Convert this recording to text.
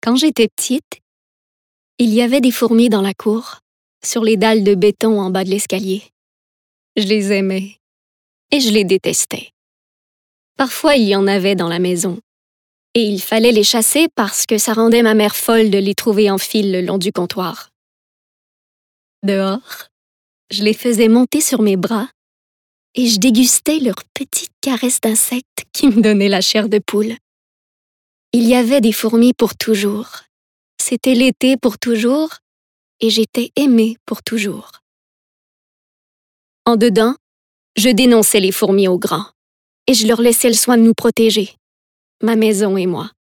Quand j'étais petite, il y avait des fourmis dans la cour, sur les dalles de béton en bas de l'escalier. Je les aimais et je les détestais. Parfois, il y en avait dans la maison, et il fallait les chasser parce que ça rendait ma mère folle de les trouver en file le long du comptoir. Dehors, je les faisais monter sur mes bras et je dégustais leurs petites caresses d'insectes qui me donnaient la chair de poule. Il y avait des fourmis pour toujours. C'était l'été pour toujours et j'étais aimée pour toujours. En dedans, je dénonçais les fourmis aux grands et je leur laissais le soin de nous protéger, ma maison et moi.